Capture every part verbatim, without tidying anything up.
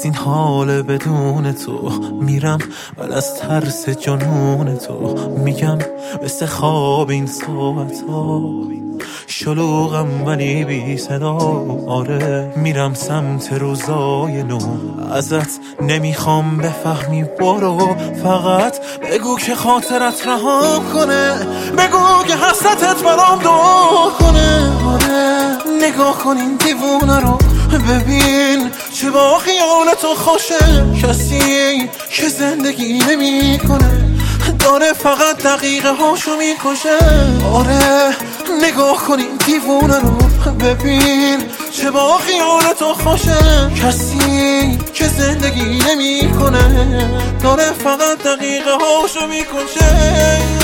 از این حال بدون تو میرم، ولی از ترس جنون تو میگم مثل خواب این ساعت ها شلوغم ولی بی صدا. آره میرم سمت روزای نو، ازت نمیخوام بفهمی برو، فقط بگو که خاطرت رها کنه، بگو که حسرتت برام دعا کنه. آره نگاه کن این دیوونه رو، ببین چه با خیال تو خوشه. کسی که زندگی نمی کنه داره فقط دقیقه هاشو میکشه. آره نگاه کن این دیوونه رو، ببین چه با خیال تو خوشه. کسی که زندگی نمی کنه داره فقط دقیقه هاشو میکشه.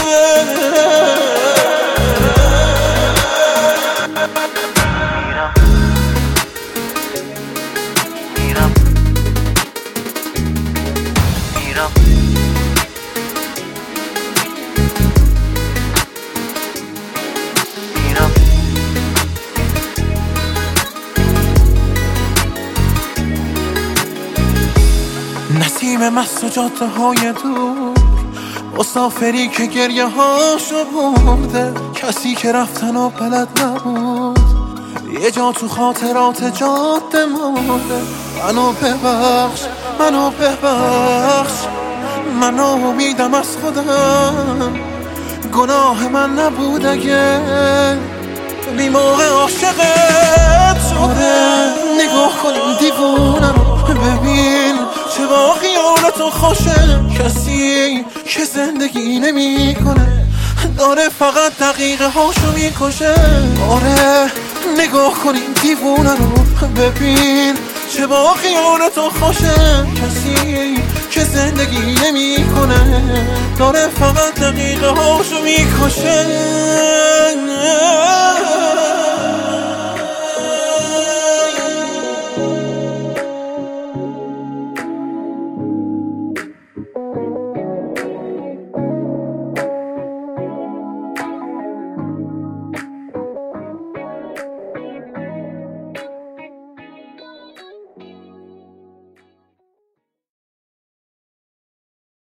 نسیم مست و جاده های دور، مسافری که گریه هاشو برده، کسی که رفتن و بلد نبود یه جا تو خاطرات جاده مرده. منو ببخش منو ببخش، منو میدم از خودم، گناه من نبود اگه بی موقع عاشقت شده. نگاه کن این دیوونه رو، ببین چه با خیالتو خوشه. کسی که زندگی نمی کنه داره فقط دقیقه هاشو میکشه. آره نگاه کن این دیوونه رو، ببین چه با خیالتو خوشه. کسی که زندگی نمی کنه داره فقط دقیقه هاشو میکشه.